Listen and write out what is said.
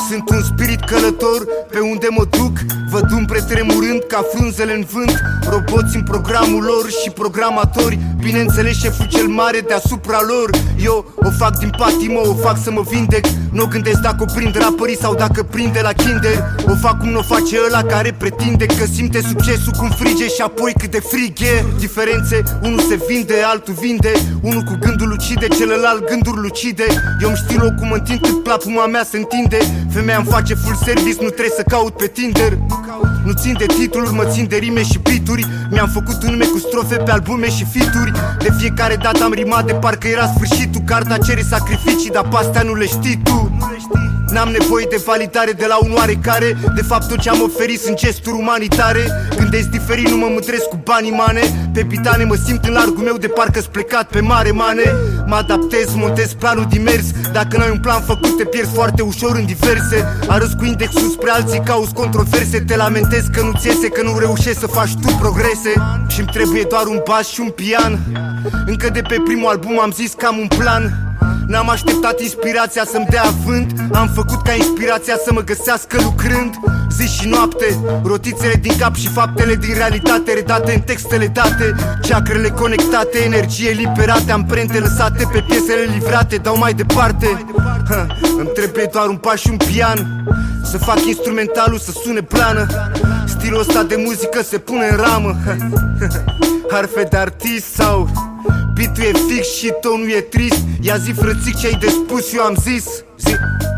Sunt un spirit călător, pe unde mă duc văd umbre tremurând ca frunzele în vânt. Roboți în programul lor și programatori, bineînțeles șeful cel mare deasupra lor. Eu o fac din patimă, o fac să mă vindec. Nu gândesc dacă o prind rapperii sau dacă prinde la Kinder. O fac cum n-o face ăla care pretinde că simte succesul cum frige și apoi cât de frig e. Diferențe, unul se vinde, altul vinde. Unul cu gândul lucide, celălalt gânduri lucide. Eu-mi știu locul, mă întind cât plapuma mea se întinde. Femeia îmi face full service, nu trebuie să caut pe Tinder. Nu țin de titluri, mă țin de rime și beaturi. Mi-am făcut un nume cu strofe pe albume și featuri. De fiecare dată am rimat de parcă era sfârșitul. Carta cere sacrificii, dar pe astea nu le știi tu. N-am nevoie de validare de la un oarecare. De fapt tot ce-am oferit sunt gesturi umanitare. Gândesc diferit, nu mă mândresc cu banii mane. Pe pitane mă simt în largul meu de parcă-s plecat pe mare mane. Mă adaptez, montez planul din mers. Dacă n-ai un plan făcut te pierzi foarte ușor în diverse. Arăți cu indexul spre alții, cauți controverse. Te lamentezi că nu-ți iese, că nu reușești să faci tu progrese. Și-mi trebuie doar un bas și un pian. Încă de pe primul album am zis că am un plan. N-am așteptat inspirația să-mi dea avânt. Am făcut ca inspirația să mă găsească lucrând zi și noapte. Rotițele din cap și faptele din realitate redate în textele date. Chakrele conectate, energie liberate, amprente lăsate pe piesele livrate. Dau mai departe. Îmi trebuie doar un pas și un pian. Să fac instrumentalul să sune plană. Stilul ăsta de muzică se pune în ramă. Harfe de artist sau beat-ul e fix și tonul e trist. Ia zi frățic ce-ai de spus, eu am zis. Zi.